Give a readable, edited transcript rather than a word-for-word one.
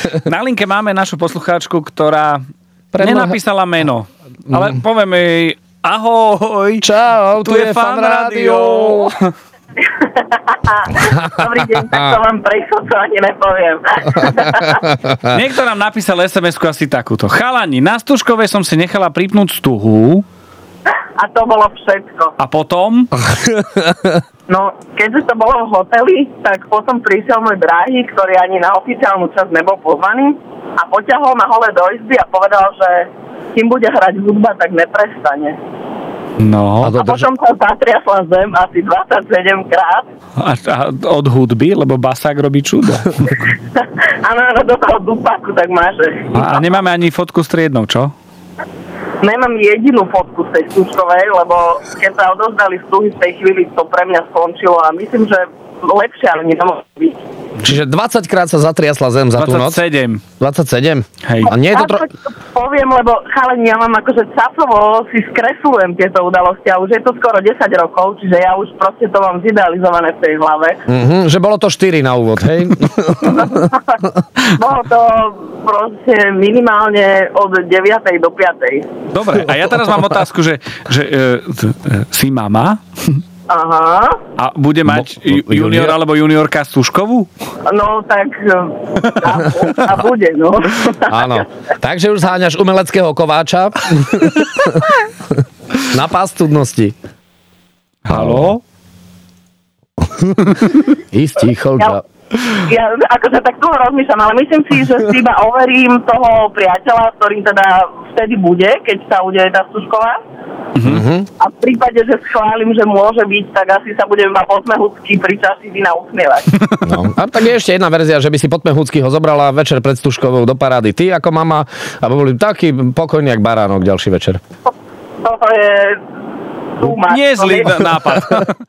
Na linke máme našu poslucháčku, ktorá nenapísala meno, ale povieme jej ahoj. Čau, tu je Fan Rádio. Dobrý deň, tak to vám prečo, to ani nepoviem. Niekto nám napísal SMS-ku asi takúto. Chalani, na Stužkovej som si nechala pripnúť stuhu. A to bolo všetko. A potom? No, keďže to bolo v hoteli, tak potom prišiel môj drahý, ktorý ani na oficiálnu časť nebol pozvaný a poťahol ma hole do izby a povedal, že kým bude hrať hudba, tak neprestane. No. A potom sa zatriasla zem asi 27 krát. A od hudby, lebo basák robí čudo. Áno, do toho dupaku, tak máš. A nemáme ani fotku s triednou, čo? Nemám jedinú fotku z tej Stužkovej, lebo keď sa odozdali stuhy v tej chvíli, to pre mňa skončilo a myslím, že lepšie ani nemohlo byť. Čiže 20 krát sa zatriasla zem za tú noc? 27. 27? Hej. A nie je to poviem, lebo chalani, ja mám akože časovo si skresľujem tieto udalosti a už je to skoro 10 rokov, čiže ja už proste to mám zidealizované v tej hlave. že bolo to 4 na úvod, hej? Bolo to proste minimálne od 9. do 5. Dobre, a ja teraz mám otázku, že si mama? Aha. A bude mať junior alebo juniorka Stužkovú? No tak a bude, no. Áno. Takže už zháňaš umeleckého kováča na pás cudnosti. Haló? Istý cholča. Ja akože tak dlho rozmýšľam, ale myslím si, že si iba overím toho priateľa, s ktorým teda vtedy bude, keď sa udeje tá Stužková. A v prípade, že schválim, že môže byť, tak asi sa budem iba Potmehúcky pri časti vína usmievať. No. A tak je ešte jedna verzia, že by si Potmehúcky ho zobrala večer pred Stužkovou do parády ty ako mama a boli taký pokojný jak baránok ďalší večer. Toto je... Nie zlý nápad.